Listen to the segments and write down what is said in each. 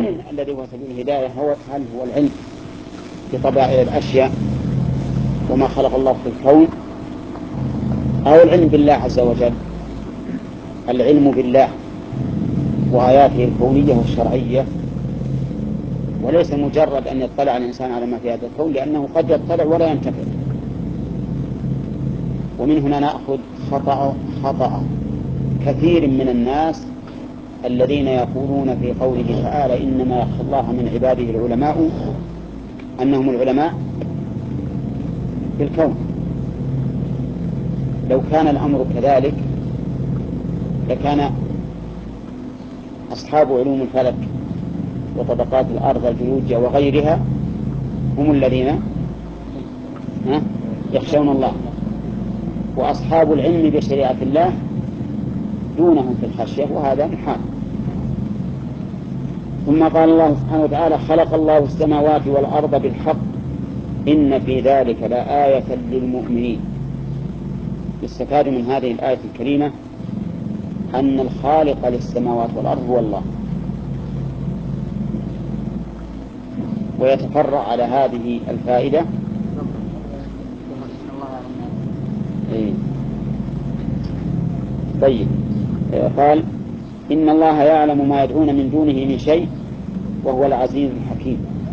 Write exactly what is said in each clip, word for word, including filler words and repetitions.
الذي هو سبيل الهداية هو هل هو العلم بطبائع الأشياء وما خلق الله في الكون، أو العلم بالله عز وجل، العلم بالله وآياته الكونية والشرعية، وليس مجرد أن يطلع الإنسان على ما في هذا الكون، لأنه قد يطلع ولا ينتفع. ومن هنا نأخذ خطأ, خطأ كثير من الناس الذين يقولون في قوله تعالى إنما يخشى الله من عباده العلماء، أنهم العلماء في الكون. لو كان الأمر كذلك لكان أصحاب علوم الفلك وطبقات الأرض الجيولوجيا وغيرها هم الذين يخشون الله، وأصحاب العلم بشريعة الله دونهم في الخشية، وهذا محال. ثم قال الله سبحانه وتعالى خلق الله السماوات والأرض بالحق إن في ذلك لآية للمؤمنين. يستفاد من هذه الآية الكريمة أن الخالق للسماوات والأرض هو الله، ويتفرع على هذه الفائدة إيه. طيب، قال إن الله يعلم ما يدعون من دونه من شيء وهو العزيز الحكيم.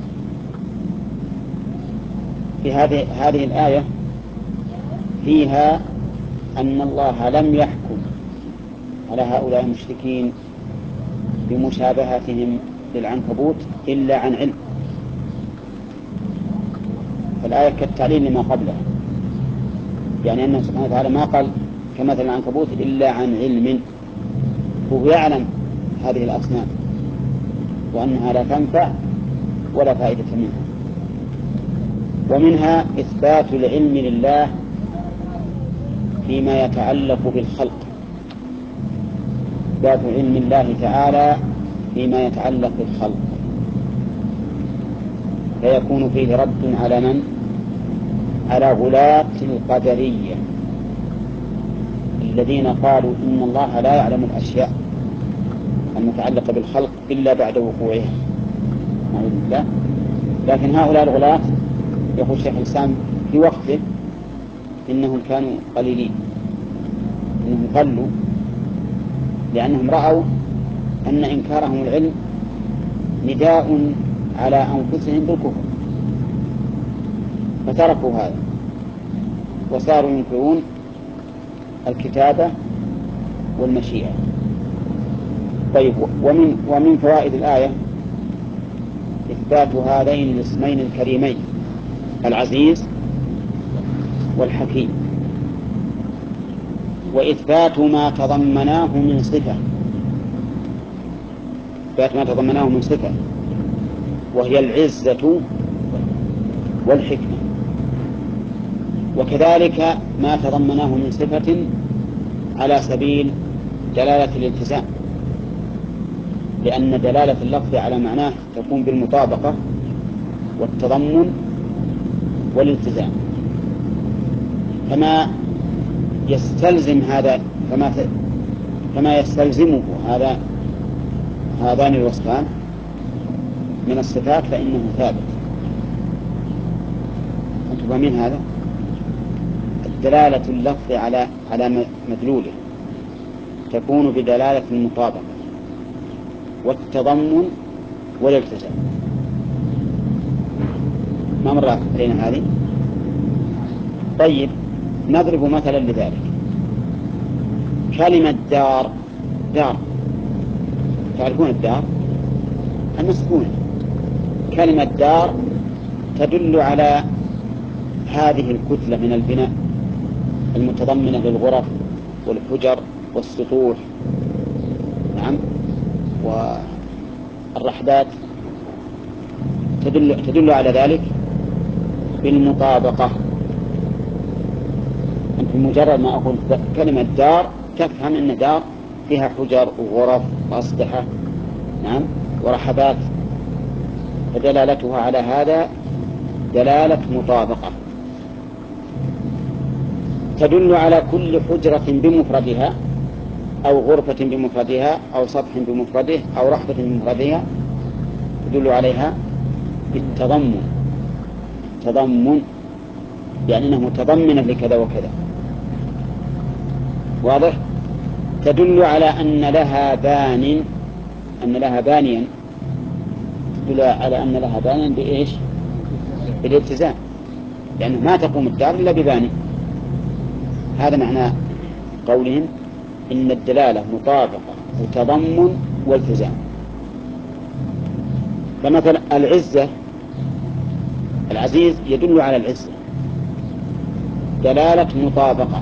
في هذه هذه الآية فيها أن الله لم يحكم على هؤلاء المشركين بمشابهتهم للعنكبوت إلا عن علم. فالآية كالتعليل لما قبله، يعني أنه سبحانه وتعالى ما قال كمثل العنكبوت إلا عن علم، هو يعلم هذه الأصنام وأنها لا تنفع ولا فائدة منها. ومنها إثبات العلم لله فيما يتعلق بالخلق، إثبات علم الله تعالى فيما يتعلق بالخلق، فيكون فيه رد على من؟ على غلاة القدرية الذين قالوا إن الله لا يعلم الأشياء المتعلقة بالخلق إلا بعد وقوعها، نعوذ بالله. لكن هؤلاء الغلاة يقول شيخ الإسلام في وقته إنهم كانوا قليلين، إنهم قلوا، لأنهم رأوا أن إنكارهم العلم نداء على أنفسهم بالكفر، فتركوا هذا وصاروا ينكرون الكتابة والمشيئة. طيب، ومن, ومن فوائد الآية إثبات هذين الاسمين الكريمين العزيز والحكيم، وإثبات ما تضمناه من صفة، إثبات ما تضمناه من صفة وهي العزة والحكمة، وكذلك ما تضمناه من صفة على سبيل دلالة الالتزام، لأن دلالة اللفظ على معناه تكون بالمطابقة والتضمن والالتزام، كما يستلزم هذا كما كما يستلزمه هذا هذان الوصفان من الصفات فإنه ثابت. أنتم فاهمين هذا؟ دلالة اللفظ على على مدلوله تكون بدلالة المطابقة والتضمن والالتزام. ما مرات علينا هذه؟ طيب، نضرب مثلا لذلك. كلمة دار، دار تعرفون الدار المسكونة، كلمة دار تدل على هذه الكتلة من البناء المتضمنة للغرف والحجر والسطوح، نعم، والرحبات، تدل, تدل على ذلك بالمطابقة. أنت مجرد ما أقول كلمة دار تفهم أن دار فيها حجر وغرف وأسطحة، نعم، ورحبات، فدلالتها على هذا دلالة مطابقة تدل على كل حجرة بمفردها أو غرفة بمفردها أو سطح بمفرده أو رحبة بمفردها يدل عليها بالتضمن، تضمن يعني أنه متضمنة لكذا وكذا. واضح؟ تدل على أن لها بان، أن لها بانيا، تدل على أن لها بانيا بإيش؟ بالالتزام، لأنه ما تقوم الدار إلا بباني. هذا معنى قولهم إن الدلالة مطابقة وتضمن والتزام. فمثلا العزة، العزيز يدل على العزة دلالة مطابقة.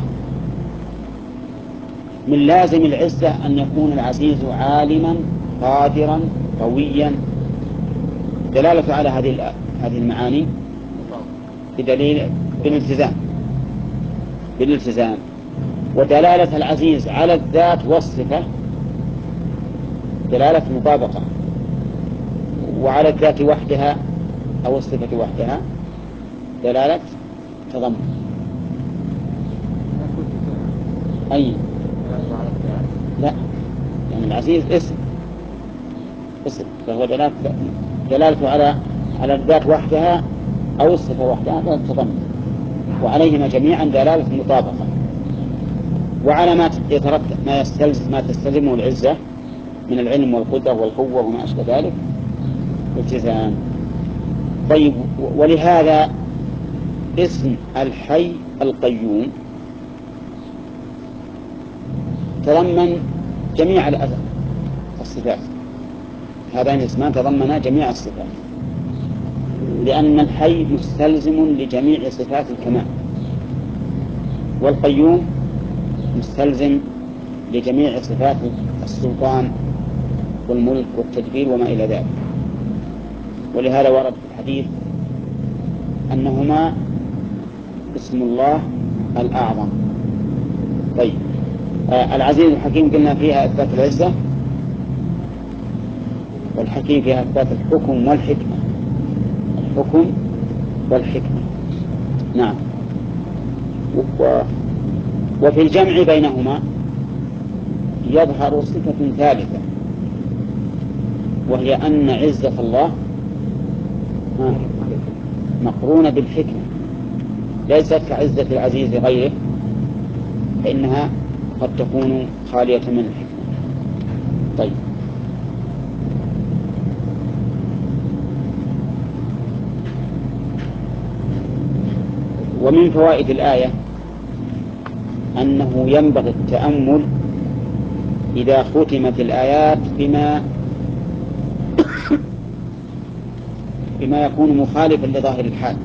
من لازم العزة أن يكون العزيز عالما قادرا قويا، دلالة على هذه هذه المعاني بدليل بالالتزام بالالتزام ودلالة العزيز على الذات والصفة دلالة مطابقة، وعلى الذات وحدها أو الصفة وحدها دلالة تضمن. أي لا، يعني العزيز اسم اسم فهو دلالة دلالته على على الذات وحدها أو الصفة وحدها دلالة تضمن، وعليهما جميعا دلالة مطابقة. وعلى ما يترتب ما يستلزم ما تستلزمه العزة من العلم والقدرة والقوة وما أشبه ذلك التزام. طيب، ولهذا اسم الحي القيوم تضمن جميع الصفات، هذان الاسمان تضمنا جميع الصفات، لأن الحي مستلزم لجميع صفات الكمال، والقيوم مستلزم لجميع صفات السلطان والملك والتدبير وما إلى ذلك. ولهذا ورد في الحديث أنهما اسم الله الأعظم. طيب، آه العزيز الحكيم قلنا فيها إثبات العزة، والحكيم فيها إثبات الحكم والحكمة، الحكم والحكمة. نعم. و... وفي الجمع بينهما يظهر صفة ثالثة، وهي أن عزة الله مقرونة بالحكمة، ليست كعزة العزيز غيره، فإنها قد تكون خالية من الحكمة. طيب، ومن فوائد الآية أنه ينبغي التأمل إذا ختمت الآيات بما بما يكون مخالفا لظاهر الحال،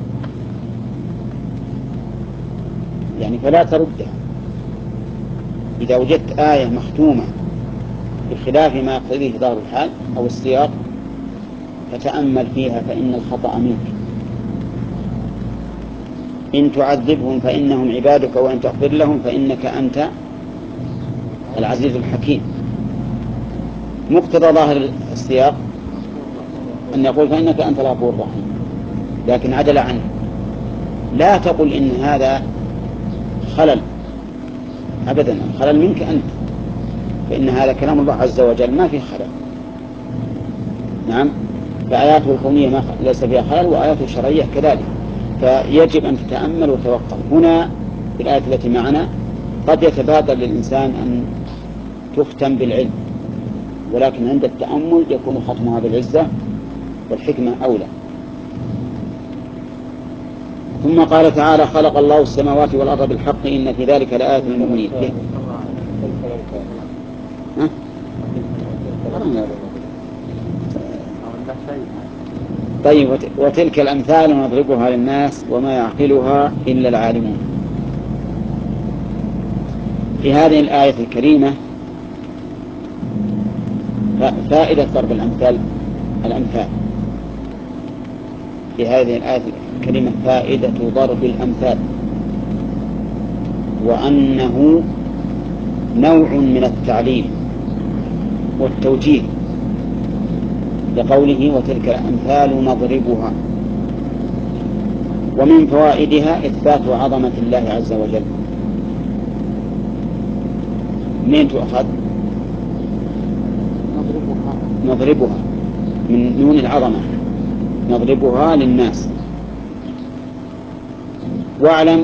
يعني فلا تردها. إذا وجدت آية مختومة بخلاف ما يقتضيه ظاهر الحال أو السياق فتأمل فيها، فإن الخطأ منك. إن تعذبهم فإنهم عبادك وإن تغفر لهم فإنك أنت العزيز الحكيم. مقتضى ظاهر السياق أن يقول فإنك أنت الغفور الرحيم، لكن عدل عنه. لا تقل إن هذا خلل، أبدا، الخلل منك أنت، فإن هذا كلام الله عز وجل ما فيه خلل. نعم، فآياته الكونية ما ليس فيها خلل، وآياته الشرعية كذلك. فيجب أن تتأمل وتوقف. هنا في الآية التي معنا قد يتبادر للإنسان أن تختم بالعلم، ولكن عند التأمل يكون ختمها بالعزة والحكمة أولى. ثم قال تعالى: خلق الله السماوات والأرض بالحق إن في ذلك لآيات للمؤمنين. ها؟ طيب، وتلك الأمثال نضربها للناس وما يعقلها إلا العالمون. في هذه الآية الكريمة فائدة ضرب الأمثال الأمثال في هذه الآية الكريمة فائدة ضرب الأمثال، وأنه نوع من التعليم والتوجيه لقوله وتلك الأمثال نضربها. ومن فوائدها إثبات عظمة الله عز وجل. من تؤخذ؟ نضربها نضربها من نون العظمة نضربها للناس. واعلم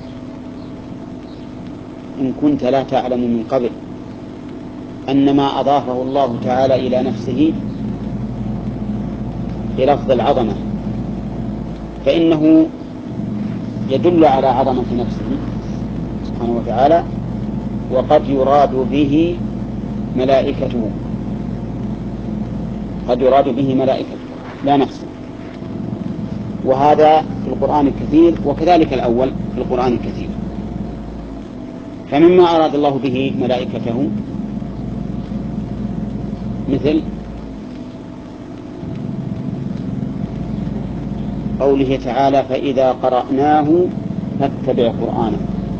إن كنت لا تعلم من قبل أن ما أضافه الله تعالى إلى نفسه بلفظ العظمة فإنه يدل على عظمة نفسه سبحانه وتعالى، وقد يراد به ملائكته، قد يراد به ملائكته لا نفسه، وهذا في القرآن الكثير، وكذلك الأول في القرآن الكثير. فمما أراد الله به ملائكته مثل قوله تعالى فإذا قرأناه فاتبع قرآنه.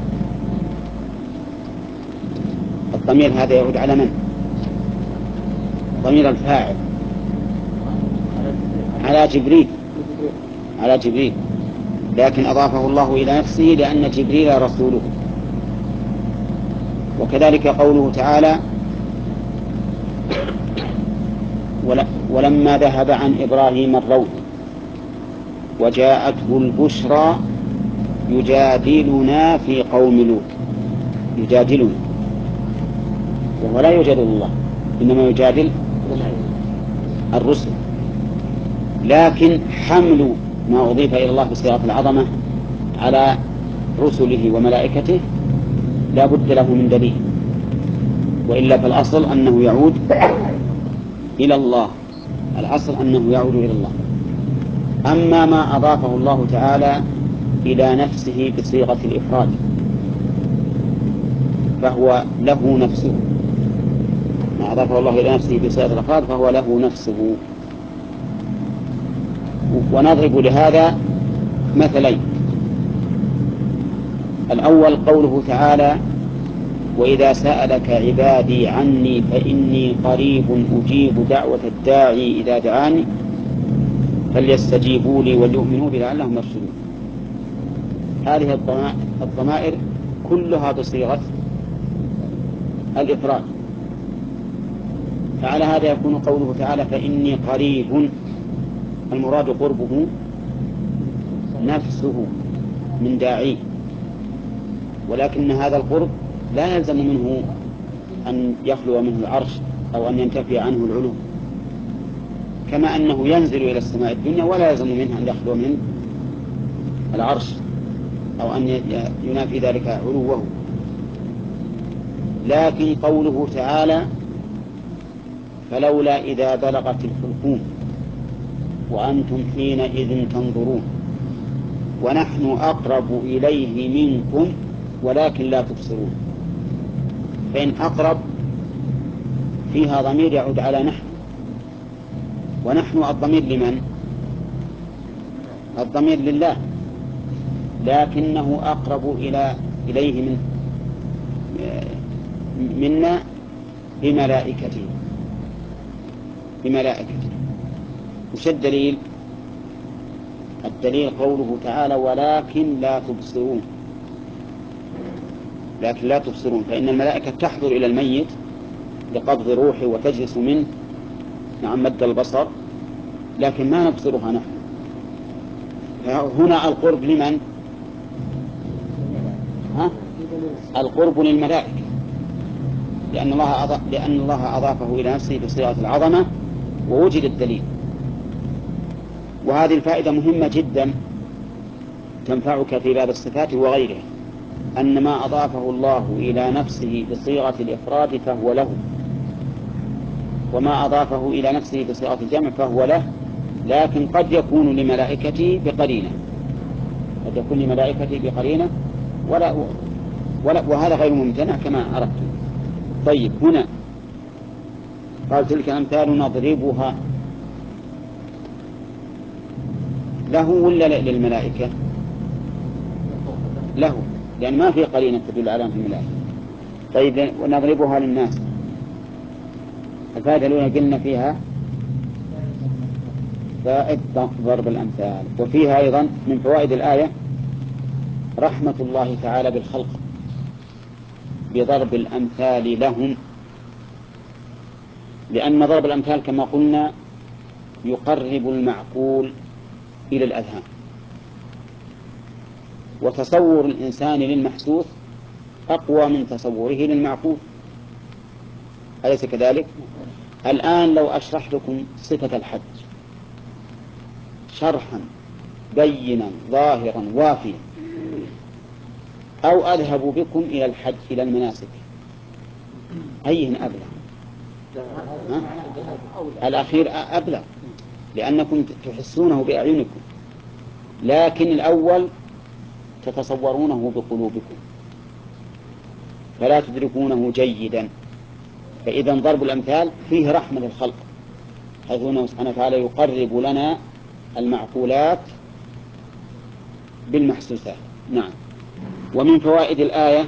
الضمير هذا يعود على من؟ ضمير الفاعل على جبريل، على جبريل، لكن أضافه الله إلى نفسه لأن جبريل رسوله. وكذلك قوله تعالى ولما ذهب عن إبراهيم الروع وجاءته البشرى يجادلنا في قوم لوط. يجادلنا، وهو لا يجادل الله، إنما يجادل الرسل. لكن حمل ما أضيف إلى الله بصيغة العظمة على رسله وملائكته لا بد له من دليل، وإلا فالأصل أنه يعود إلى الله، الأصل أنه يعود إلى الله. أما ما أضافه الله تعالى إلى نفسه بصيغة الإفراد فهو له نفسه، ما أضافه الله إلى نفسه بصيغة الإفراد فهو له نفسه. ونضرب لهذا مثلين. الأول قوله تعالى وإذا سألك عبادي عني فإني قريب أجيب دعوة الداعي إذا دعاني فليستجيبوا لي وليؤمنوا بي لعلهم يرشدون. هذه الضمائر كلها بصيغة الإفراد، فعلى هذا يكون قوله تعالى فإني قريب المراد قربه نفسه من داعيه، ولكن هذا القرب لا يلزم منه أن يخلو منه العرش أو أن ينتفي عنه العلو، كما أنه ينزل إلى السماء الدنيا ولا يلزم منه أن يخلو من العرش أو أن ينافي ذلك علوه. لكن قوله تعالى فلولا إذا بلغت الحلقوم وأنتم حينئذ تنظرون ونحن أقرب إليه منكم ولكن لا تبصرون، فإن أقرب فيها ضمير يعود على نحن، ونحن الضمير لمن؟ الضمير لله، لكنه أقرب إلى إليه من منا بملائكته بملائكته. وش الدليل؟ الدليل قوله تعالى ولكن لا تبصرون، لكن لا تبصرون، فإن الملائكة تحضر إلى الميت لقبض روحه وتجلس منه نعم مد البصر، لكن ما نبصرها نحن. هنا القرب لمن؟ ها؟ القرب للملائكة، لأن الله أضاف لأن الله أضافه إلى نفسه بصيغة العظمة ووجد الدليل. وهذه الفائدة مهمة جدا تنفعك في باب الصفات وغيره، أن ما أضافه الله إلى نفسه بصيغة الإفراد فهو له، وما أضافه إلى نفسه بصيغة الجمع فهو له، لكن قد يكون لملائكته بقرينة، قد يكون لملائكته بقرينة ولا ولا وهذا غير ممتنع كما عرفتم. طيب هنا قال تلك أمثال نضربها له ولا للملائكة؟ له، لأن ما في قرينة تدل على في الملائكة. طيب ونضربها للناس، الفائدة الأولى قلنا فيها فائدة ضرب الأمثال، وفيها أيضا من فوائد الآية رحمة الله تعالى بالخلق بضرب الأمثال لهم، لأن ضرب الأمثال كما قلنا يقرب المعقول إلى الأذهان، وتصور الإنسان للمحسوس أقوى من تصوره للمعقول، أليس كذلك؟ الآن لو أشرح لكم صفة الحج شرحا بينا ظاهرا وافيا، أو أذهب بكم إلى الحج إلى المناسك، أيهن أبلغ؟ الأخير أبلغ، لأنكم تحسونه بأعينكم، لكن الأول تتصورونه بقلوبكم فلا تدركونه جيدا. فإذا ضرب الأمثال فيه رحمة للخلق، حيث أنه سبحانه وتعالى يقرب لنا المعقولات بالمحسوسات. نعم. ومن فوائد الآية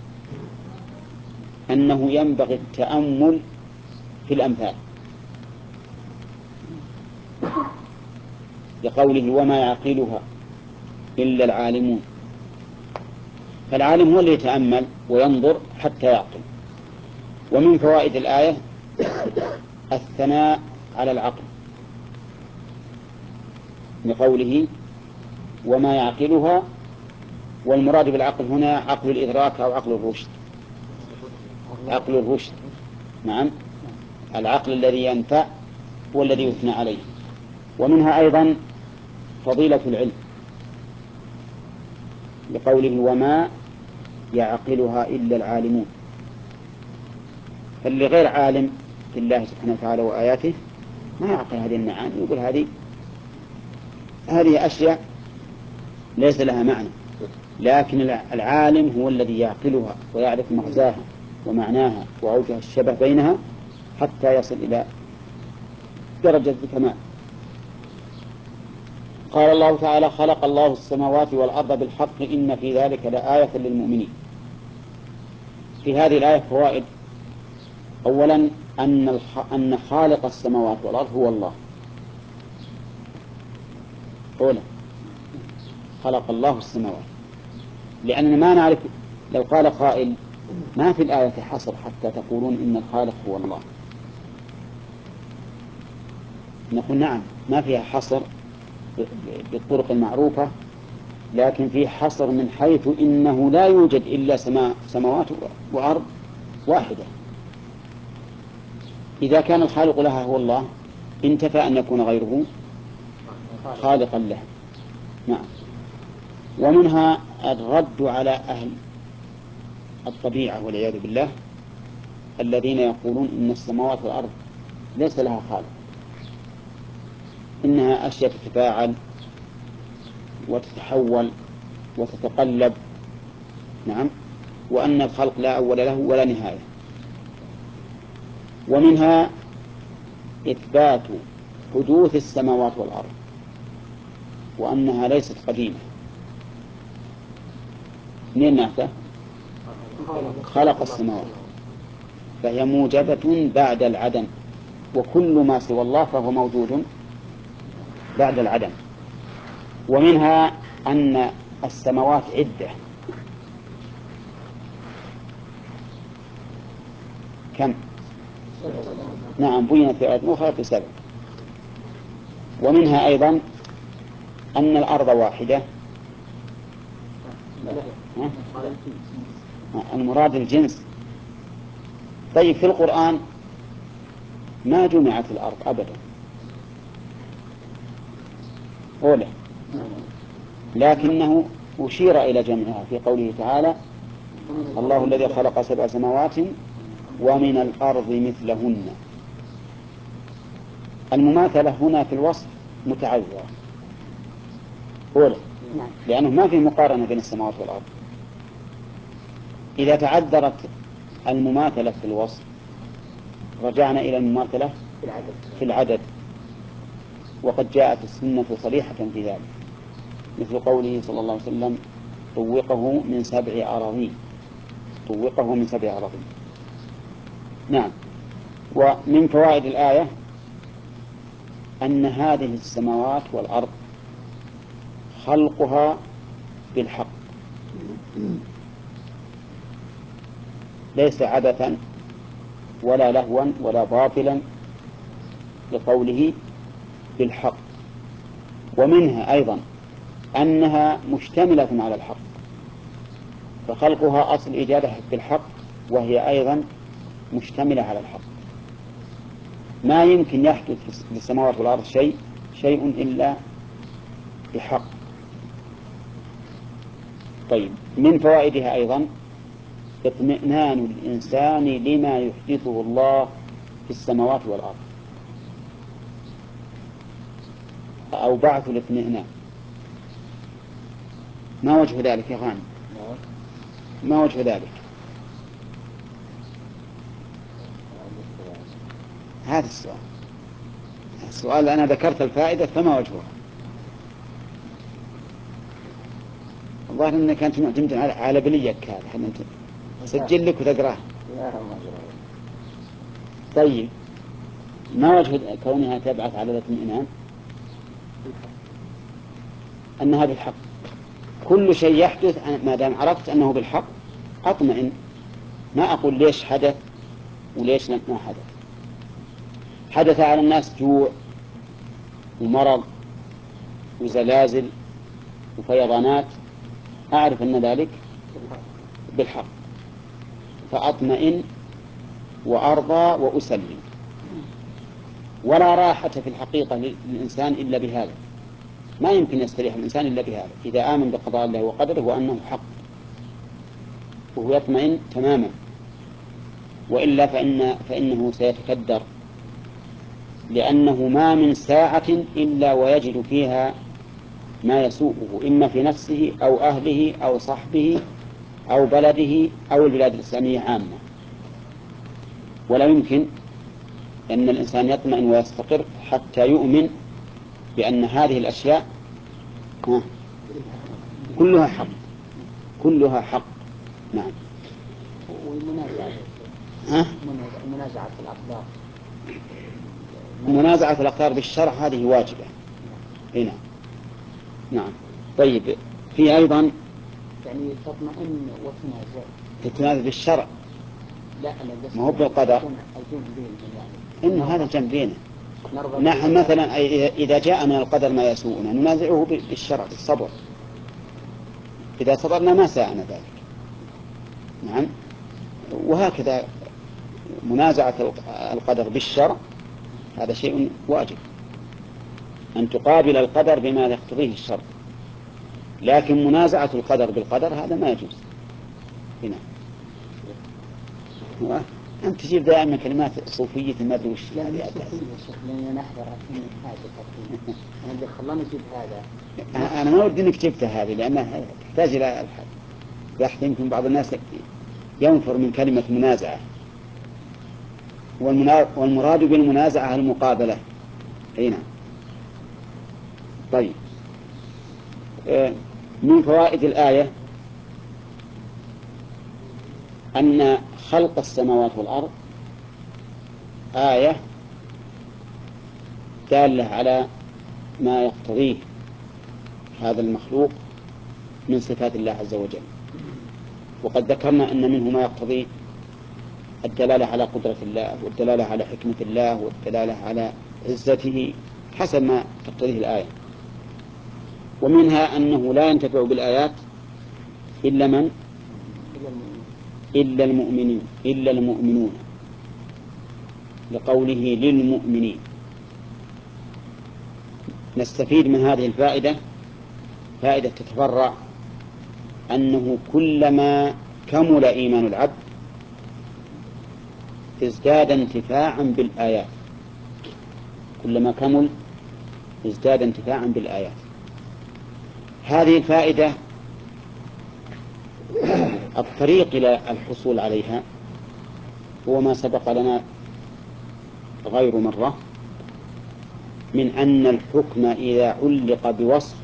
أنه ينبغي التأمل في الأمثال، لقوله وما يعقلها إلا العالمون، فالعالم هو اللي يتأمل وينظر حتى يعقل. ومن فوائد الآية الثناء على العقل، لقوله وما يعقلها، والمراد بالعقل هنا عقل الإدراك أو عقل الرشد. عقل الرشد، نعم، العقل الذي ينفع هو الذي يثنى عليه. ومنها أيضا فضيلة العلم، لقوله وما يعقلها إلا العالمون، فاللي غير عالم بالله سبحانه وتعالى وآياته ما يعقل هذه المعاني، يقول هذه هذه أشياء ليس لها معنى، لكن العالم هو الذي يعقلها ويعرف مغزاها ومعناها وأوجه الشبه بينها حتى يصل إلى درجة الكمال. قال الله تعالى خلق الله السماوات والأرض بالحق إن في ذلك لآية للمؤمنين. في هذه الآية فوائد. أولا أن أن خالق السماوات والأرض هو الله. أولا خلق الله السماوات، لأننا ما نعرف، لو قال قائل ما في الآية حصر حتى تقولون إن الخالق هو الله، نقول نعم ما فيها حصر بالطرق المعروفة، لكن فيه حصر من حيث إنه لا يوجد إلا سماء سماوات وأرض واحدة. إذا كان الخالق لها هو الله انتفى أن يكون غيره خالقا له. نعم. ومنها الرد على أهل الطبيعة والعياذ بالله الذين يقولون إن السماوات والأرض ليس لها خالق، إنها أشياء تتفاعل وتتحول وتتقلب، نعم، وأن الخلق لا أول له ولا نهاية. ومنها إثبات حدوث السماوات والأرض وأنها ليست قديمة. منين نعرفه؟ خلق السماوات، فهي موجبة بعد العدم، وكل ما سوى الله فهو موجود بعد العدم. ومنها أن السماوات عدة، كم؟ نعم بينت في آيات أخرى في سبع. ومنها أيضا أن الأرض واحدة، المراد الجنس. طيب في القرآن ما جمعت الأرض أبدا أولا، لكنه أشير إلى جمعها في قوله تعالى الله الذي خلق سبع سماوات ومن الأرض مثلهن. المماثلة هنا في الوصف متعذرة أولا، لأنه ما في مقارنة بين السماوات والأرض. إذا تعذرت المماثلة في الوصف رجعنا إلى المماثلة في العدد، وقد جاءت السنة صريحة في ذلك، مثل قوله صلى الله عليه وسلم طوقه من سبع أراضين، طوقه من سبع أراضين. نعم. ومن فوائد الآية أن هذه السماوات والأرض خلقها بالحق، ليس عبثا ولا لهوا ولا باطلا، لقوله بالحق، ومنها أيضا أنها مشتملة على الحق، فخلقها أصل إيجادها بالحق، وهي أيضا مشتملة على الحق. ما يمكن يحدث في السماوات والأرض شيء شيء إلا بحق. طيب، من فوائدها أيضا اطمئنان الإنسان لما يحدثه الله في السماوات والأرض، أو بعث الاطمئنان. ما وجه ذلك يا غانم؟ ما وجه ذلك؟ هذا السؤال. السؤال أنا ذكرت الفائدة فما وجهها؟ الظاهر أنك كانت معتمد على بليك، هذا احنا سجل لك وتقراه. طيب، ما وجه كونها تبعث على الاطمئنان؟ أنها بالحق. كل شيء يحدث ما دام عرفت أنه بالحق أطمئن، ما أقول ليش حدث وليش ما حدث. حدث على الناس جوع ومرض وزلازل وفيضانات، أعرف أن ذلك بالحق، فأطمئن وأرضى وأسلم. ولا راحة في الحقيقة للإنسان إلا بهذا، ما يمكن يستريح الإنسان إلا بهذا، إذا آمن بقضاء الله وقدره وأنه حق، وهو يطمئن تماما. وإلا فإن فإنه سيتكدر، لأنه ما من ساعة إلا ويجد فيها ما يسوءه، إما في نفسه أو أهله أو صحبه أو بلده أو البلاد الإسلامية عامة. ولا يمكن أن الإنسان يطمئن ويستقر حتى يؤمن بأن هذه الأشياء كلها حق، كلها حق. نعم. والمنازعة ها؟ منازعة الأقدار، منازعة الأقدار بالشرع هذه واجبة. هنا نعم. طيب، في أيضا يعني تطمئن وتنازع. تتنازع بالشرع، لا أنا بس ما هو بالقدر. يعني إنه هذا جنبينا. نحن مثلا إذا جاء من القدر ما يسوءنا ننازعه بالشرع بالصبر، إذا صبرنا ما ساءنا ذلك. نعم. وهكذا منازعة القدر بالشرع هذا شيء واجب، أن تقابل القدر بما يقتضيه الشرع. لكن منازعة القدر بالقدر هذا ما يجوز. هنا أنت تجيب دائما كلمات صوفية ما أدري وش لا مش صوفية يا شيخ، لأني أنا أحضر عشان حاجة تقريبا، أنا اللي خلاني أجيب هذا. أنا ما ودي إنك جبتها هذه لأنها تحتاج إلى الحد بحث. يمكن بعض الناس ينفر من كلمة منازعة، والمراد بالمنازعة المقابلة. هنا طيب، من فوائد الآية أن خلق السماوات والأرض آية دالة على ما يقتضيه هذا المخلوق من صفات الله عز وجل. وقد ذكرنا أن منه ما يقتضي الدلالة على قدرة الله، والدلالة على حكمة الله، والدلالة على عزته حسب ما تقتضيه الآية. ومنها أنه لا ينتفع بالآيات إلا من؟ إلا المؤمنين، إلا المؤمنون، لقوله للمؤمنين. نستفيد من هذه الفائدة فائدة تتفرع، أنه كلما كمل إيمان العبد ازداد انتفاعا بالآيات، كلما كمل ازداد انتفاعا بالآيات. هذه الفائدة الطريق إلى الحصول عليها هو ما سبق لنا غير مرة من أن الحكم إذا علق بوصف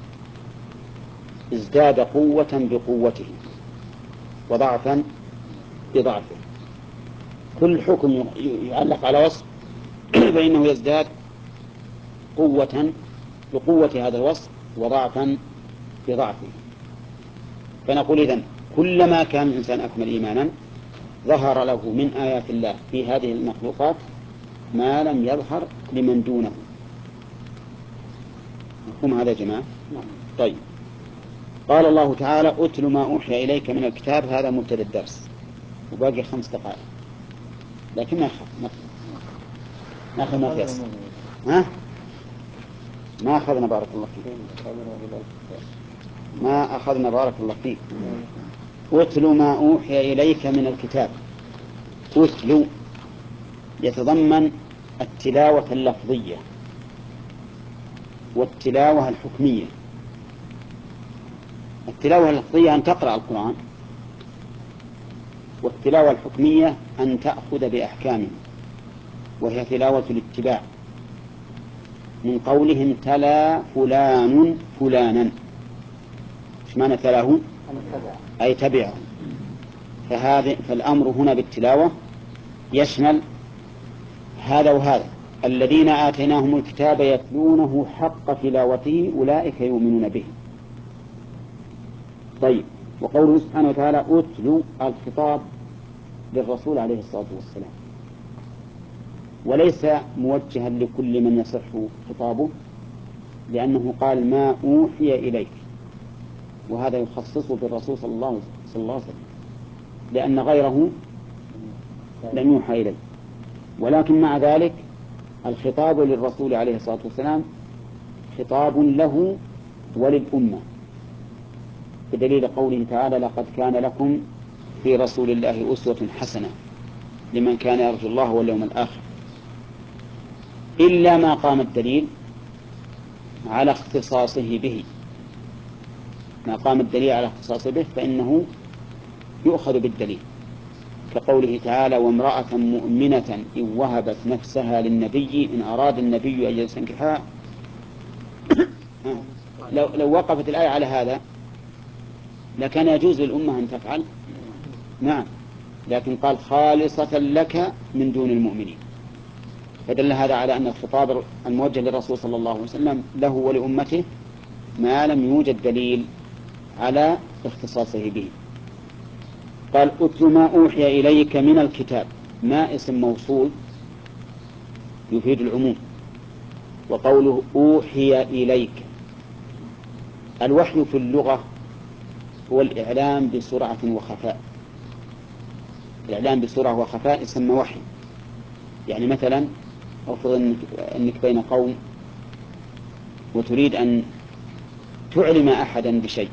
ازداد قوة بقوته وضعفا بضعفه. كل حكم يعلق على وصف فإنه يزداد قوة بقوة هذا الوصف وضعفا بضعفه. فنقول إذن كلما كان الإنسان أكمل إيمانا ظهر له من آيات الله في هذه المخلوقات ما لم يظهر لمن دونه. مفهوم هذا يا جماعة؟ طيب، قال الله تعالى أتل ما أوحي إليك من الكتاب، هذا مبتدأ الدرس وباقي خمس دقائق، لكن ما أخذ ما أخذ ما في أصل. ها؟ ما أخذنا بارك الله فيك، ما أخذنا بارك الله فيك. أتل ما أوحي إليك من الكتاب، أتل يتضمن التلاوة اللفظية والتلاوة الحكمية. التلاوة اللفظية أن تقرأ القرآن، والتلاوة الحكمية أن تأخذ بأحكامه، وهي تلاوة الاتباع، من قولهم تلا فلان فلانا. ايش معنى تلاه؟ أي تبعه. فهذا فالأمر هنا بالتلاوة يشمل هذا وهذا. الذين آتيناهم الكتاب يتلونه حق تلاوته أولئك يؤمنون به. طيب، وقوله سبحانه وتعالى أتلو، الخطاب للرسول عليه الصلاة والسلام، وليس موجها لكل من يصح خطابه، لأنه قال ما أوحي إليك، وهذا يخصصه بالرسول صلى الله عليه وسلم، لأن غيره لم يوحى إليه. ولكن مع ذلك الخطاب للرسول عليه الصلاة والسلام خطاب له وللأمة، بدليل قوله تعالى لقد كان لكم في رسول الله أسوة حسنة لمن كان يرجو الله واليوم الآخر، إلا ما قام الدليل على اختصاصه به. ما قام الدليل على اختصاصه به فإنه يؤخذ بالدليل، كقوله تعالى وامرأة مؤمنة إن وهبت نفسها للنبي إن أراد النبي أن يستنكحها. لو, لو وقفت الآية على هذا لكان يجوز للأمة أن تفعل، نعم، لكن قال خالصة لك من دون المؤمنين، فدل هذا على أن الخطاب الموجه للرسول صلى الله عليه وسلم له ولأمته ما لم يوجد دليل على اختصاصه به. قال أتل ما أوحي إليك من الكتاب، ما اسم موصول يفيد العموم، وقوله أوحي إليك. الوحي في اللغة هو الإعلام بسرعة وخفاء، الإعلام بسرعة وخفاء يسمى وحي. يعني مثلا أفرض أنك, أنك بين قوم وتريد أن تعلم أحدا بشيء،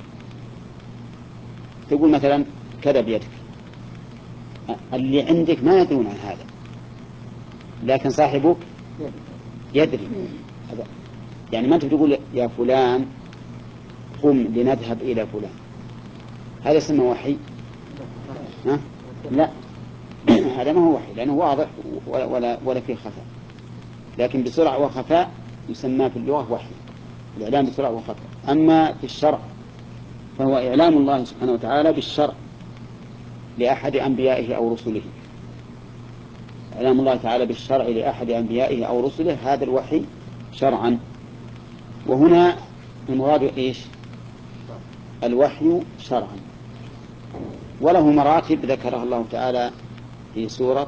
تقول مثلا كذا بيدك، اللي عندك ما يدرون عن هذا، لكن صاحبك يدري. يعني ما أنت تقول يا فلان قم لنذهب إلى فلان، هذا اسمه وحي؟ ها؟ لا هذا ما هو وحي، لأنه واضح ولا, ولا, ولا فيه خفاء، لكن بسرعة وخفاء يسمى في اللغة وحي، الإعلام بسرعة وخفاء. أما في الشرع فهو إعلام الله سبحانه وتعالى بالشرع لأحد أنبيائه أو رسله، إعلام الله تعالى بالشرع لأحد أنبيائه أو رسله، هذا الوحي شرعا. وهنا المراد إيش؟ الوحي شرعا، وله مراتب ذكرها الله تعالى في سورة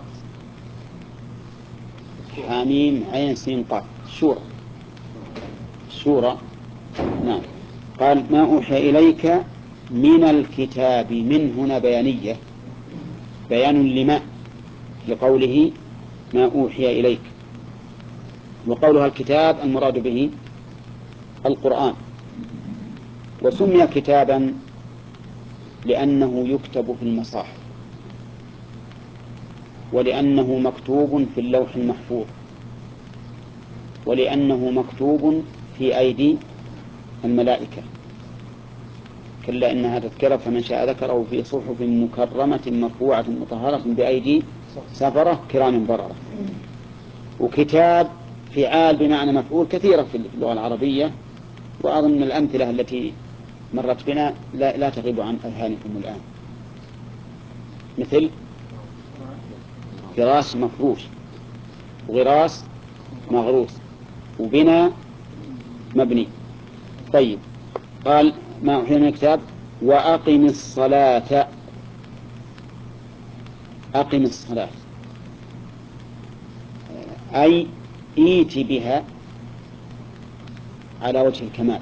حميم عين سين قاف، شورى شورى نعم. قال ما أوحي إليك من الكتاب، من هنا بيانية، بيان لما لقوله ما أوحي إليك، وقولها الكتاب المراد به القرآن. وسمي كتابا لأنه يكتب في المصاحف، ولأنه مكتوب في اللوح المحفوظ، ولأنه مكتوب في أيدي الملائكة. كلا إنها تذكرة فمن شاء ذكره في صحف مكرمة مرفوعة مطهرة بأيدي سفرة كرام بررة. وكتاب فعال بمعنى مفعول كثيرة في اللغة العربية، وأظن الأمثلة التي مرت بنا لا, لا تغيب عن أذهانكم الآن، مثل فراش مفروش، وغراس مغروس، وبناء مبني. طيب، قال ما أوحي من الكتاب وأقم الصلاة، أقم الصلاة أي إيت بها على وجه الكمال،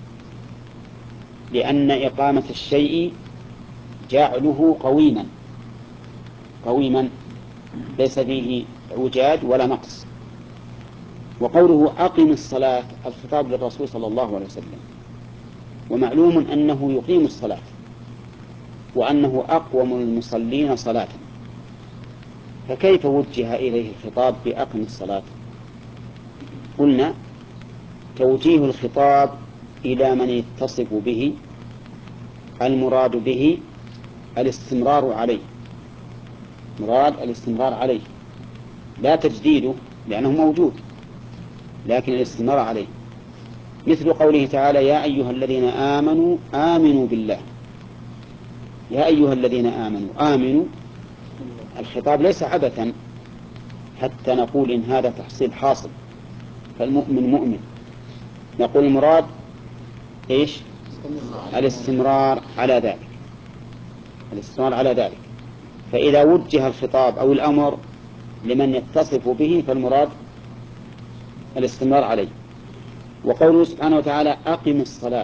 لأن إقامة الشيء جعله قويما قويما ليس فيه عجاج ولا نقص. وقوله أقم الصلاة الخطاب للرسول صلى الله عليه وسلم، ومعلوم أنه يقيم الصلاة وأنه أقوم المصلين صلاة، فكيف وجه إليه الخطاب بأقم الصلاة؟ قلنا توجيه الخطاب إلى من يتصف به المراد به الاستمرار عليه، مراد الاستمرار عليه لا تجديده لأنه موجود، لكن الاستمرار عليه، مثل قوله تعالى يا أيها الذين آمنوا آمنوا بالله. يا أيها الذين آمنوا آمنوا، الخطاب ليس عبثا حتى نقول إن هذا تحصيل حاصل فالمؤمن مؤمن، نقول المراد إيش؟ الاستمرار على ذلك، الاستمرار على ذلك. فإذا وجه الخطاب أو الأمر لمن يتصف به فالمراد الاستمرار عليه. وقوله سبحانه وتعالى أقم الصلاة،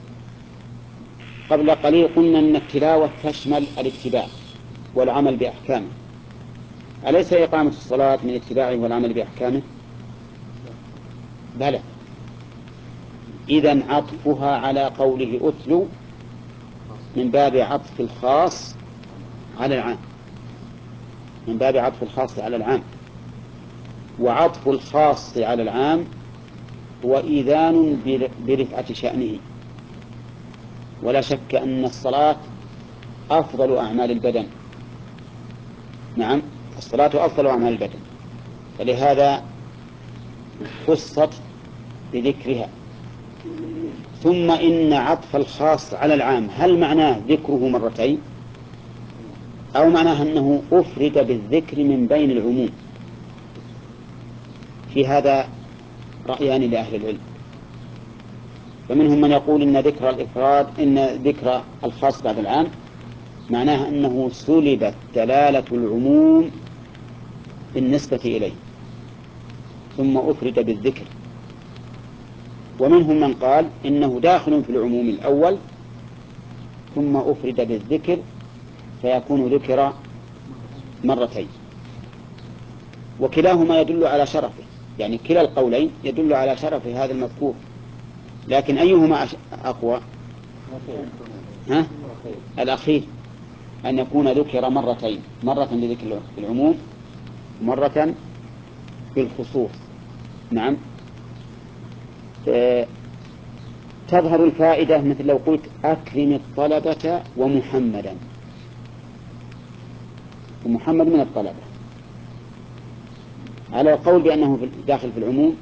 قبل قليل قلنا أن التلاوة تشمل الاتباع والعمل بأحكامه، أليس إقامة الصلاة من اتباعه والعمل بأحكامه؟ بلى، إذن عطفها على قوله أتلو من باب عطف الخاص على العام، من باب عطف الخاص على العام، وعطف الخاص على العام هو إذان برفعة شأنه. ولا شك أن الصلاة أفضل أعمال البدن، نعم الصلاة أفضل أعمال البدن، فلهذا خصت بذكرها. ثم إن عطف الخاص على العام هل معناه ذكره مرتين أو معناه أنه أفرد بالذكر من بين العموم؟ في هذا رأيان لأهل العلم، فمنهم من يقول إن ذكر الإفراد إن ذكر الخاص بعد العام معناه أنه سلبت دلالة العموم بالنسبة إليه ثم أفرد بالذكر. ومنهم من قال إنه داخل في العموم الأول ثم أفرد بالذكر فيكون ذكر مرتين، وكلاهما يدل على شرفه، يعني كلا القولين يدل على شرف هذا المذكور، لكن أيهما أقوى؟ ها؟ الأخير، أن يكون ذكر مرتين، مرة لذكر العموم ومرة بالخصوص. نعم. أه تظهر الفائدة مثل لو قلت أكرم الطلبة ومحمدا، ومحمد من الطلبة، على القول بأنه داخل في العموم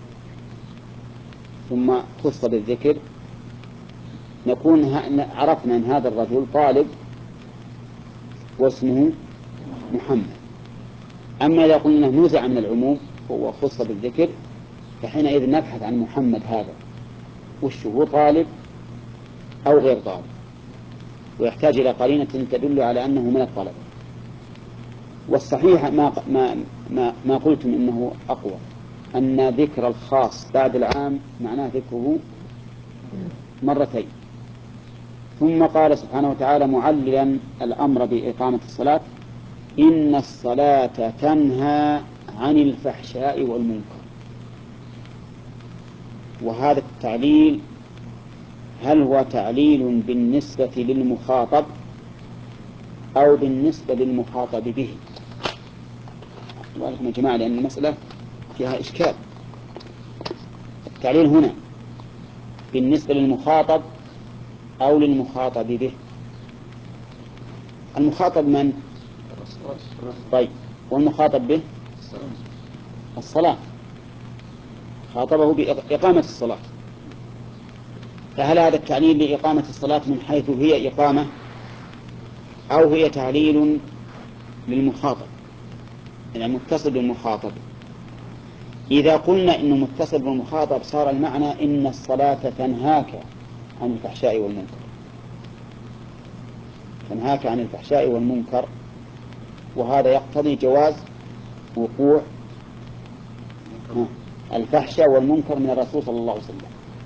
ثم خص بالذكر نكون عرفنا أن هذا الرجل طالب واسمه محمد. أما إذا قلنا نوزع من العموم وخص بالذكر فحينئذ نبحث عن محمد هذا وش هو، طالب أو غير طالب، ويحتاج إلى قرينة تدل على أنه من الطلبة. والصحيح ما, ما, ما, ما قلتم إنه أقوى، أن ذكر الخاص بعد العام معناه ذكره مرتين. ثم قال سبحانه وتعالى معللا الأمر بإقامة الصلاة إن الصلاة تنهى عن الفحشاء والمنكر. وهذا التعليل هل هو تعليل بالنسبة للمخاطب أو بالنسبة للمخاطب به؟ وعليكم يا جماعة لأن المسألة فيها إشكال. التعليل هنا بالنسبة للمخاطب أو للمخاطب به؟ المخاطب من؟ طيب، والمخاطب به؟ الصلاة، خاطبه بإقامة الصلاة، فهل هذا التعليل لإقامة الصلاة من حيث هي إقامة أو هي تعليل للمخاطب يعني متصل بالمخاطب؟ إذا قلنا إنه متصل بالمخاطب صار المعنى إن الصلاة تنهاك عن الفحشاء والمنكر، تنهاك عن الفحشاء والمنكر، وهذا يقتضي جواز وقوع الفحشاء والمنكر من الرسول صلى الله عليه وسلم،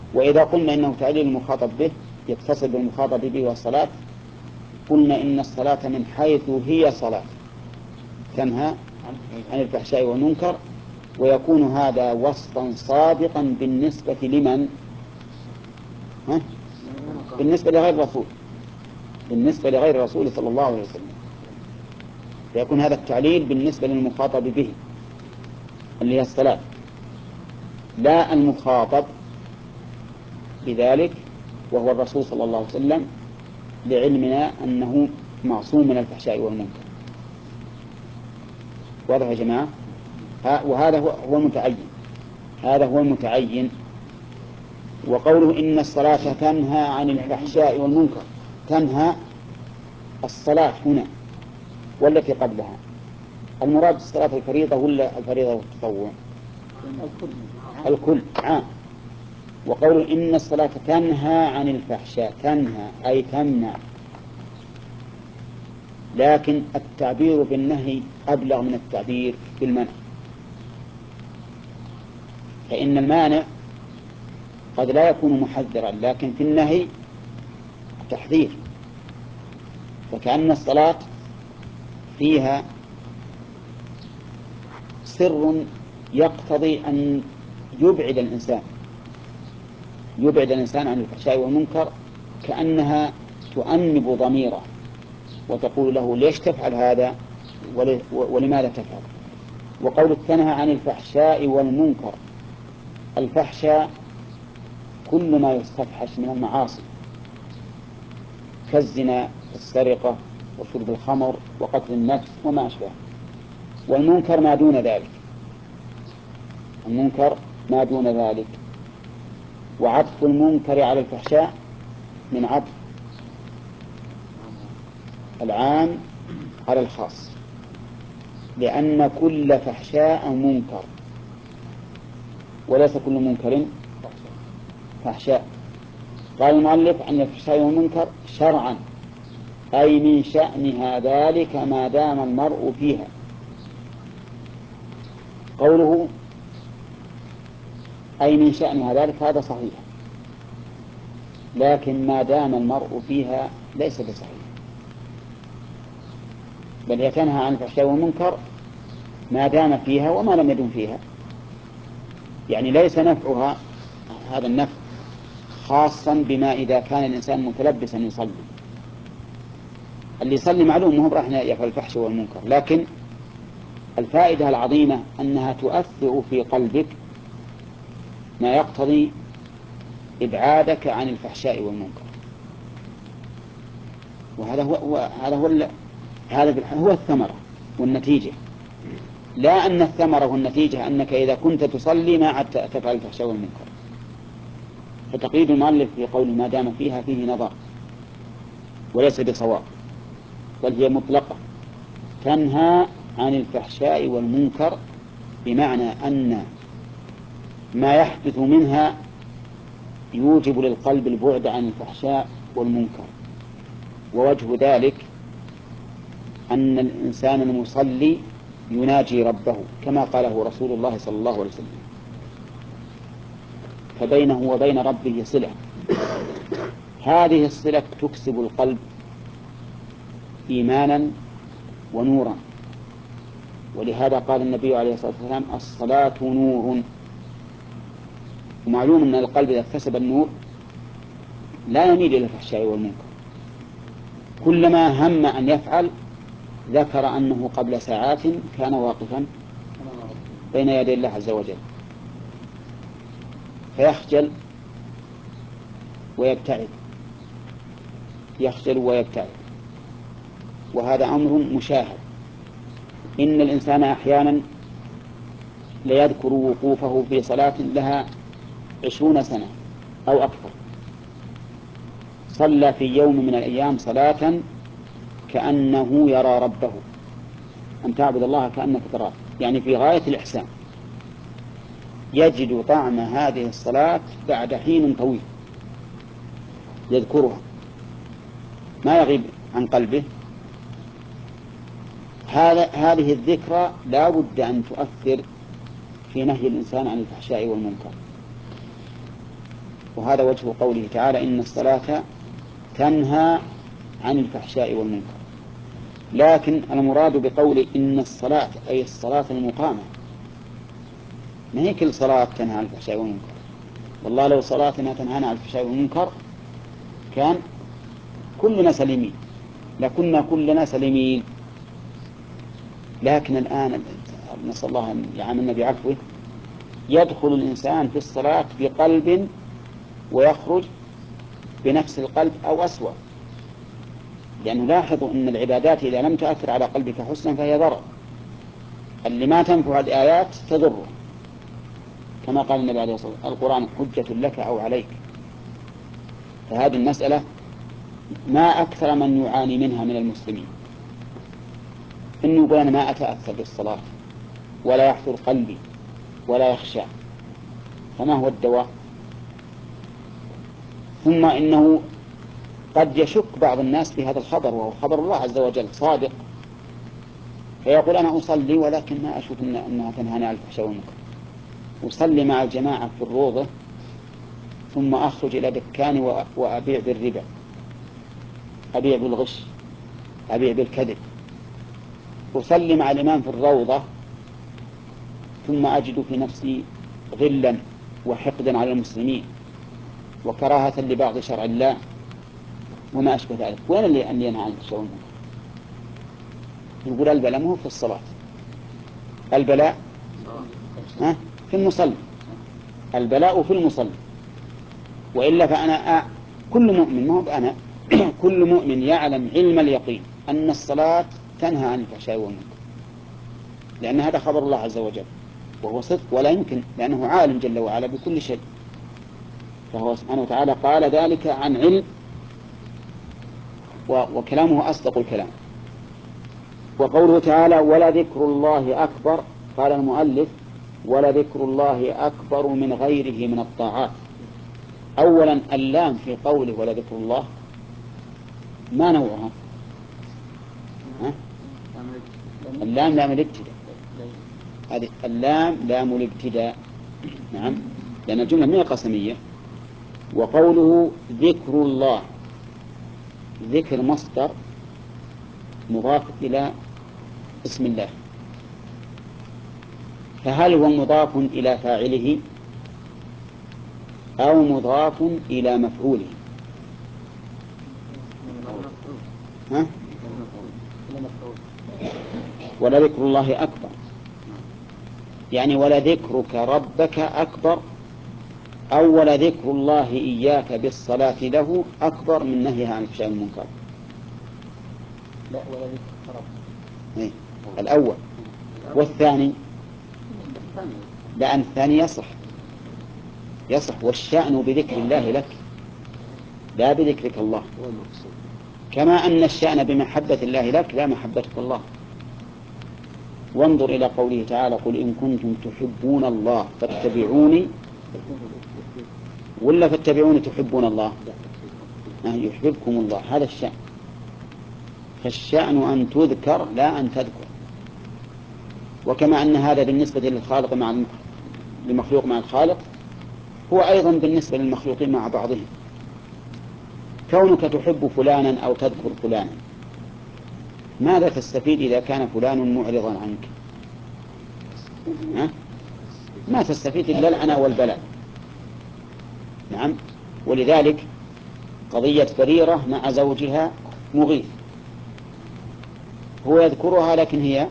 وإذا قلنا إنه تعليل المخاطب به يتصل بالمخاطب به والصلاة، قلنا إن الصلاة من حيث هي صلاة تنهى عن الفحشاء والمنكر، ويكون هذا وصفا صادقا بالنسبة لمن؟ ها؟ بالنسبة لغير الرسول، بالنسبة لغير الرسول صلى الله عليه وسلم، فيكون هذا التعليل بالنسبة للمخاطب به اللي هي الصلاة، لا المخاطب بذلك وهو الرسول صلى الله عليه وسلم، لعلمنا أنه معصوم من الفحشاء والمنكر. واضح يا جماعة؟ وهذا هو المتعين، هذا هو المتعين. وقوله إن الصلاة تنهى عن الفحشاء والمنكر، تنهى الصلاة هنا والتي قبلها، المراد الصلاة الفريضة ولا الفريضة والتطوع؟ الكل عام. وقوله إن الصلاة تنهى عن الفحشاء، تنهى أي تمنع، لكن التعبير بالنهي أبلغ من التعبير بالمنع، فإن المانع قد لا يكون محذرا، لكن في النهي تحذير. فكأن الصلاة فيها سر يقتضي أن يبعد الإنسان يبعد الإنسان عن الفحشاء والمنكر، كأنها تؤنب ضميره وتقول له ليش تفعل هذا ولماذا تفعل. وقول تنهى عن الفحشاء والمنكر، الفحشاء كل ما يستفحش من المعاصي كالزنا والسرقة وشرب الخمر وقتل النفس وما أشبه، والمنكر ما دون ذلك، المنكر ما دون ذلك. وعطف المنكر على الفحشاء من عطف العام على الخاص، لأن كل فحشاء منكر وليس كل منكر فحشاء. قال المؤلف عن الفحشاء والمنكر شرعا، أي من شأنها ذلك ما دام المرء فيها. قوله أي من شأنها ذلك هذا صحيح، لكن ما دام المرء فيها ليس بصحيح، بل يتنهى عن الفحشاء والمنكر ما دام فيها وما لم يدم فيها. يعني ليس نفعها هذا النفع خاصا بما إذا كان الإنسان متلبسا يصلي، اللي يصلي معلوم مهم راح يفعل الفحش والمنكر، لكن الفائدة العظيمة أنها تؤثر في قلبك ما يقتضي إبعادك عن الفحشاء والمنكر. وهذا هو هذا هو هذا هو الثمرة والنتيجة، لا أن الثمرة والنتيجة أنك إذا كنت تصلي ما عدت تفعل الفحشاء والمنكر. فتقييد المؤلف في قول ما دام فيها فيه نظر وليس بصواب، بل هي مطلقة، تنهى عن الفحشاء والمنكر، بمعنى أن ما يحدث منها يوجب للقلب البعد عن الفحشاء والمنكر. ووجه ذلك أن الإنسان المصلي يناجي ربه كما قاله رسول الله صلى الله عليه وسلم، فبينه وبين ربه صلة، هذه الصلة تكسب القلب إيمانا ونورا. ولهذا قال النبي عليه الصلاة والسلام الصلاة نور. ومعلوم أن القلب إذا اكتسب النور لا يميل إلى الفحشاء والمنكر، كلما هم أن يفعل ذكر أنه قبل ساعات كان واقفا بين يدي الله عز وجل، فيخجل ويبتعد، يخجل ويبتعد، وهذا أمر مشاهد. إن الإنسان أحيانا ليذكر وقوفه في صلاة لها عشرون سنة أو أكثر، صلى في يوم من الأيام صلاة كأنه يرى ربه، أن تعبد الله كأنك تراه، يعني في غاية الإحسان، يجد طعم هذه الصلاة بعد حين طويل يذكرها ما يغيب عن قلبه. هذا هذه الذكرى لا بد أن تؤثر في نهي الإنسان عن الفحشاء والمنكر. وهذا وجه قوله تعالى إن الصلاة تنهى عن الفحشاء والمنكر. لكن المراد بقول إن الصلاة أي الصلاة المقامة، ما هي كل صلاة تنهى عن الفحشاء والمنكر. والله لو صلاتنا تنهانا عن الفحشاء والمنكر كان كلنا سليمين، لكنا كلنا سليمين. لكن الآن نسأل الله أن يعاملنا بعفوه، يدخل الإنسان في الصلاة بقلب ويخرج بنفس القلب أو أسوأ. لأنه لاحظوا أن العبادات إذا لم تؤثر على قلبك حسنا فهي ضرر. اللي ما تنفع الآيات تضره، كما قال النبي عليه الصلاة والسلام القرآن حجة لك أو عليك. فهذه المسألة ما أكثر من يعاني منها من المسلمين، إنه يقول أنا ما أتأثر بالصلاة ولا يحضر قلبي ولا يخشى، فما هو الدواء؟ ثم إنه قد يشك بعض الناس في هذا الخبر، وهو خبر الله عز وجل صادق، فيقول أنا أصلي ولكن ما أشوف إن أنها تنهاني عن الفحشاء والمنكر، أصلي مع الجماعة في الروضة ثم أخرج إلى دكاني وأبيع بالربا، أبيع بالغش، أبيع بالكذب. أصلي مع الإمام في الروضة ثم أجد في نفسي غلا وحقدا على المسلمين وكراهة لبعض شرع الله وما أشبه ذلك. وين اللي اللي ينهى عن الفحشاء والمنكر؟ يقول البلاء مو في الصلاة، البلاء ها في المصلي، البلاء في المصلي. وإلا فأنا أ... كل مؤمن، ما هو أنا كل مؤمن يعلم علم اليقين أن الصلاة تنهى عن الفحشاء والمنكر، لأن هذا خبر الله عز وجل وهو صدق ولا يمكن، لأنه عالم جل وعلا بكل شيء، فهو سبحانه وتعالى قال ذلك عن علم، وكلامه أصدق الكلام. وقوله تعالى ولذكر الله أكبر، قال المؤلف ولذكر الله أكبر من غيره من الطاعات. أولا اللام في قوله ولذكر الله ما نوعها؟ ها؟ اللام لام الابتداء، هذه اللام لام الابتداء، نعم، لأن الجملة ما هي قسمية. وقوله ذكر الله، ذكر مصدر مضاف إلى اسم الله، فهل هو مضاف إلى فاعله أو مضاف إلى مفعوله؟ ها؟ ولذكر الله أكبر، يعني ولذكرك ربك أكبر، أو ولذكر الله إياك بالصلاة له أكبر من نهيها عن الفحشاء والمنكر. لا ولذكرك ربك إيه؟ الأول. والثاني لأن الثاني يصح يصح والشأن بذكر الله لك لا بذكرك الله، كما أن الشأن بمحبة الله لك لا محبتك الله. وانظر إلى قوله تعالى قل إن كنتم تحبون الله فاتبعوني، ولا فاتبعوني تحبون الله؟ يحببكم الله، هذا الشأن. فالشأن أن تذكر لا أن تذكر. وكما أن هذا بالنسبة للخالق مع المخلوق مع الخالق هو أيضا بالنسبة للمخلوقين مع بعضهم. كونك تحب فلانا أو تذكر فلانا ماذا تستفيد إذا كان فلان معرضا عنك؟ ها؟ ما تستفيد إلا العنى والبلاء. نعم. ولذلك قضية بريرة مع زوجها مغيث، هو يذكرها لكن هي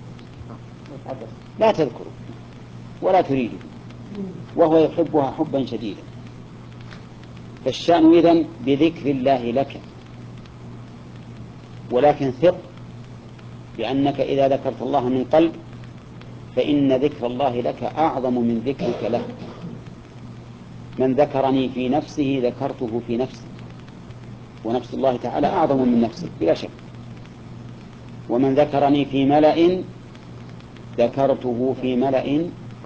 لا تذكره ولا تريده، وهو يحبها حبا شديدا. فالشأن إذن بذكر الله لك، ولكن ثق بأنك إذا ذكرت الله من قلب فإن ذكر الله لك أعظم من ذكرك له. من ذكرني في نفسه ذكرته في نفسي، ونفس الله تعالى أعظم من نفسه بلا شك. ومن ذكرني في ملأ ذكرته في ملأ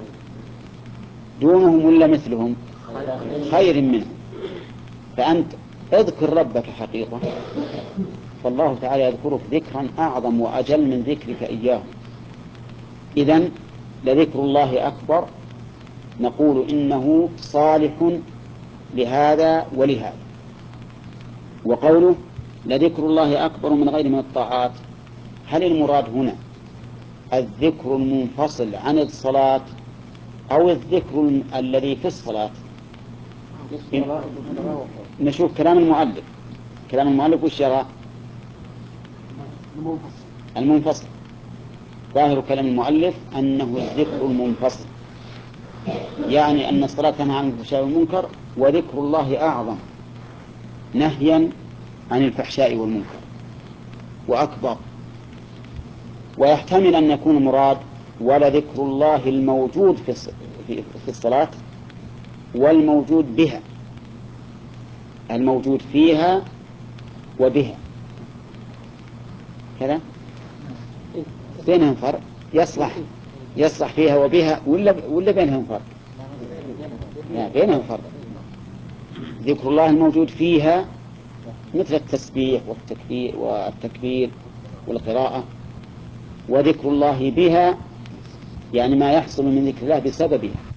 دونهم ولا مثلهم خير منهم. فأنت اذكر ربك حقيقة، فالله تعالى يذكرك ذكرا أعظم وأجل من ذكرك إياه. إذن لذكر الله أكبر، نقول إنه صالح لهذا ولهذا. وقوله لذكر الله أكبر من غير من الطاعات، هل المراد هنا الذكر المنفصل عن الصلاة أو الذكر الذي في الصلاة؟ نشوف كلام المؤلف. كلام المؤلف وش يرى؟ المنفصل. ظاهر كلام المؤلف أنه الذكر المنفصل، يعني أن الصلاة تنهى عن الفحشاء والمنكر، وذكر الله أعظم نهيا عن الفحشاء والمنكر وأكبر. ويحتمل أن يكون مراد ولذكر الله الموجود في الصلاة والموجود بها، الموجود فيها وبها كذا، بينهم فرق. يصلح يصلح فيها وبها ولا ولا بينهم فرق؟ لا، بينهم فرق. ذكر الله الموجود فيها مثل التسبيح والتكبير والتكبير والقراءة، وذكر الله بها يعني ما يحصل من ذكر الله بسببها،